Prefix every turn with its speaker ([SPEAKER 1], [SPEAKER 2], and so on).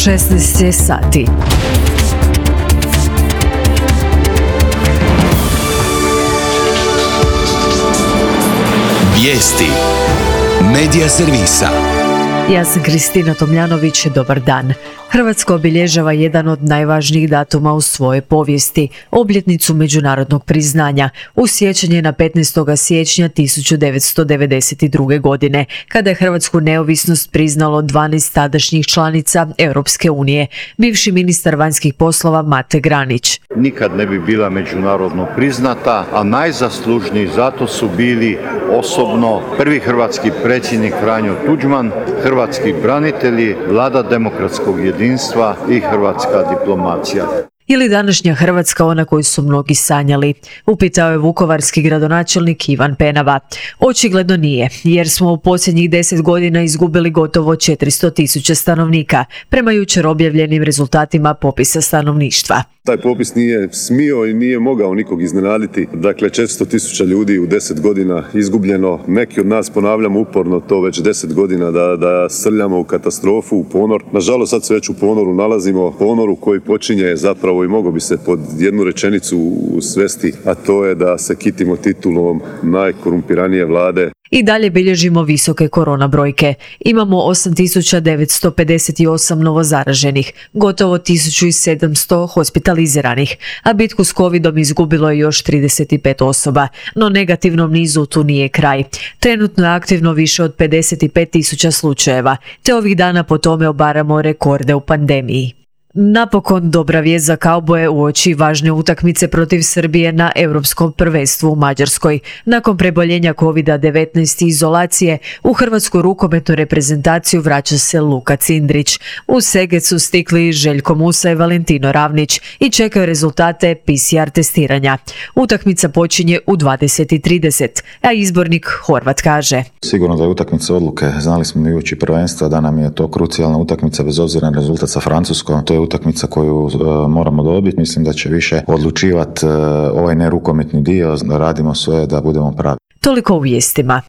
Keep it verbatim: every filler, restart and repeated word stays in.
[SPEAKER 1] šesnaest je sati.
[SPEAKER 2] Vijesti Medija servisa.
[SPEAKER 1] Ja sam Kristina Tomljanović, dobar dan. Hrvatska obilježava jedan od najvažnijih datuma u svojoj povijesti, obljetnicu međunarodnog priznanja, u sjećanje na petnaestog siječnja tisuću devetsto devedeset druge. godine, kada je hrvatsku neovisnost priznalo dvanaest tadašnjih članica Europske unije, bivši ministar vanjskih poslova Mate Granić.
[SPEAKER 3] Nikad ne bi bila međunarodno priznata, a najzaslužniji zato su bili osobno prvi hrvatski predsjednik Franjo Tuđman, hrvatski branitelji, vlada demokratskog jedinstva i hrvatska diplomacija.
[SPEAKER 1] Ili današnja Hrvatska ona koju su mnogi sanjali? Upitao je vukovarski gradonačelnik Ivan Penava. Očigledno nije, jer smo u posljednjih deset godina izgubili gotovo četiristo tisuća stanovnika, prema jučer objavljenim rezultatima popisa stanovništva.
[SPEAKER 4] Taj popis nije smio i nije mogao nikog iznenaditi. Dakle, četiristo tisuća ljudi u deset godina izgubljeno. Neki od nas ponavljamo uporno to već deset godina da, da srljamo u katastrofu, u ponor. Nažalost, sad se već u ponoru nalazimo. Ponoru koji počinje zapravo i mogao bi se pod jednu rečenicu svesti, a to je da se kitimo titulom najkorumpiranije vlade.
[SPEAKER 1] I dalje bilježimo visoke korona brojke. Imamo osam tisuća devetsto pedeset osam novozaraženih, gotovo tisuću sedamsto hospitaliziranih, a bitku s covidom izgubilo je još trideset pet osoba, no negativnom nizu tu nije kraj. Trenutno je aktivno više od pedeset pet tisuća slučajeva, te ovih dana po tome obaramo rekorde u pandemiji. Napokon dobra vijest za kauboje uoči važne utakmice protiv Srbije na Europskom prvenstvu u Mađarskoj. Nakon preboljenja kovid devetnaest i izolacije, u hrvatsku rukometnu reprezentaciju vraća se Luka Cindrić. U Seget su stigli Željko Musa i Valentino Ravnić i čekaju rezultate P C R testiranja. Utakmica počinje u dvadeset i trideset, a izbornik Horvat kaže:
[SPEAKER 5] Sigurno da je utakmica odluke. Znali smo mi uoči prvenstva da nam je to krucijalna utakmica bez obzira na rezultat sa Francuskom. To je utakmica koju uh, moramo dobiti. Mislim da će više odlučivati uh, ovaj nerukometni dio. Radimo sve da budemo pravi.
[SPEAKER 1] Toliko u vijestima.